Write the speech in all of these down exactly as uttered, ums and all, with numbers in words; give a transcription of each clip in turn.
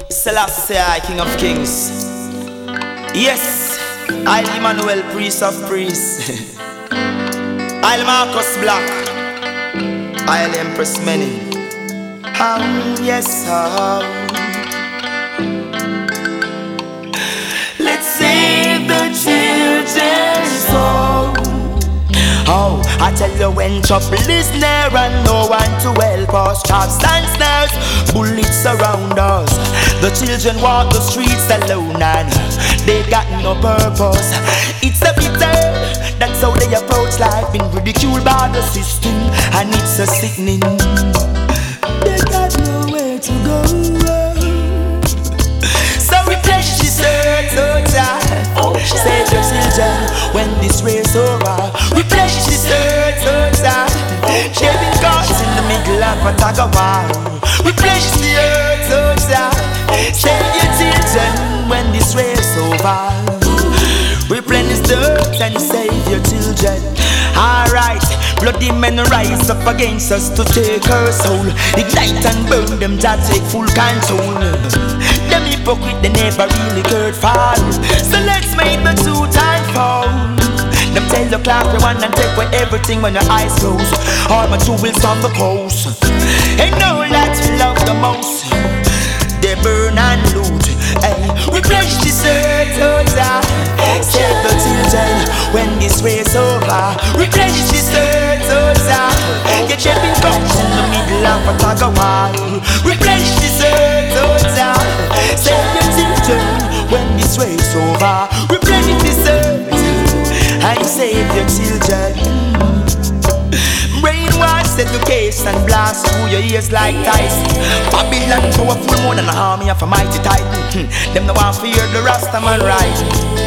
Selassie, King of Kings. Yes, I'll Emmanuel, Priest of Priests. I'll Marcus Black. I'll Empress Many. Um, yes, um. Let's save the children's soul. Oh, I tell you when trouble is near and no one to help us. Traps and snares, bullets around us. The children walk the streets alone and they got no purpose. It's a bitter, that's how they approach life. Been ridiculed by the system and it's a sickening. They got nowhere to go. So replenish this earth, oh child. Save your children when this race over. Replenish this earth, oh child. They've been caught in the middle of a tug of war. Replenish the earth, oh child. Save your children when this race over. Replenish the earth and save your children. Alright, bloody men rise up against us to take our soul. Ignite and burn them, Jah take full control. Them hypocrite, they never really cared for. So let's make the truth unfold. Them tell you clap your one and take away everything when your eyes close. All my jewels on the coast. And know that you love the most. They burn and loot. Hey, replenish this earth, oh Jah. Save the children when this race over. Replenish this earth, oh Jah. Get your been caught in the middle of a tug of war. Replenish this earth, oh Jah. Save your children when this race over. Replenish this earth and save your children. Brainwash education, blast through your ears like Tyson. Babylon powerful more than an army of a mighty titan. Them no one fear the Rastaman right.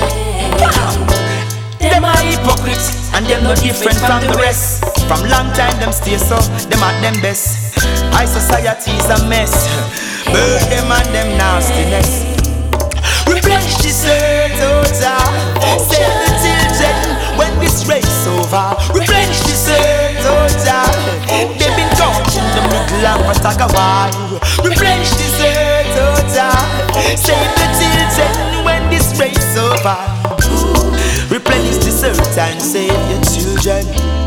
Them are hypocrites and them no different from the rest. From long time them stay so, them at them best. Our society's a mess. Burn them and them nastiness. Replenish this earth, oh Jah. Save the children when this race over. Replenish this earth, oh Jah. They've been caught in the middle of a tug of war. Replenish this earth, oh Jah. Save the children when this race over. Replenish this earth and save your children.